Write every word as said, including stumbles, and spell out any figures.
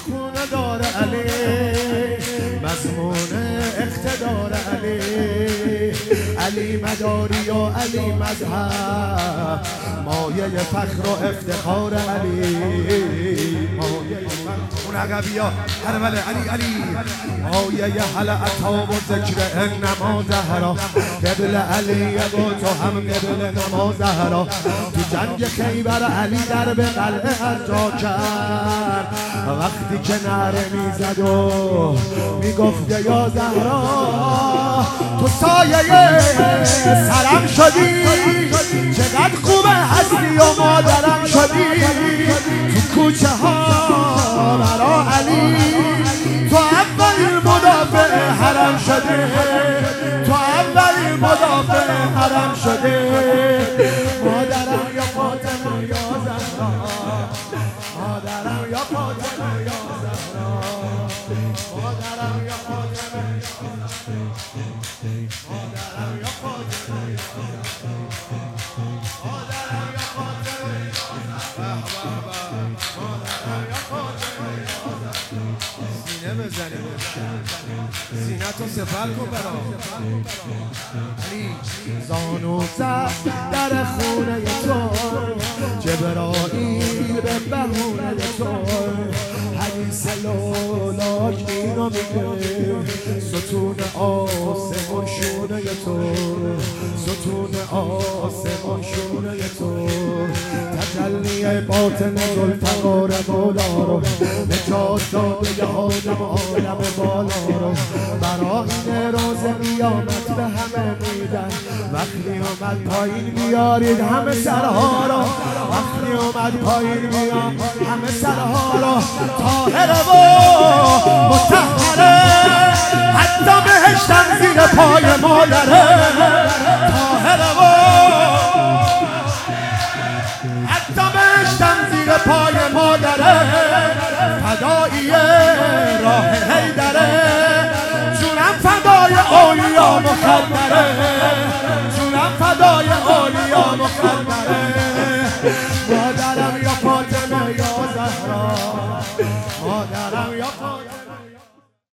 خونه دار علی، مضمون اقتدار علی، علی مداری و علی مذهب، مایه فخر و افتخار علی، مایه فخر اون عقبی ها هر وله علی علی، مایه حل عطا و ذکر انما زهرا، قبل علی با تو هم قبل نما زهرا، تو جنگ خیبر علی در به قلعه از جا کرد، وقتی که نعره میزد و میگفت یا زهرا تو سایه سرم شدی، چقدر خوبه هستی و مادرم شدی، تو کوچه ها برا علی تو اولین مدافع حرم شده، تو اولین مدافع حرم شده، مادرم یا فاطمه یا زهرا، مادرم یا فاطمه یا زهرا، مادرم یا فاطمه یا زهرا، مادرم یا فاطمه یا زهرا، مادرم یا فاطمه یا زهرا، مادرم یا فاطمه یا زهرا. سینه بزنیم، سینه تو سفر کن برام علی، زانو زد در خونه تو، جبرائیل به بهونه تو، حدیث لولاک اینو میگه، ستون آسمان شونه تو، ستون آسمان شونه تو، تجلی باطن ذوالفقار مولا رو نجات داده آدم عالم بالا رو، برای این روز قیامت به همه میدن، وقتی اومد پایین بیارید همه سرها رو، وقتی اومد پایین بیارید همه سرها رو، طاهره و مطهره، حتی بهشتم زیر پای مادره،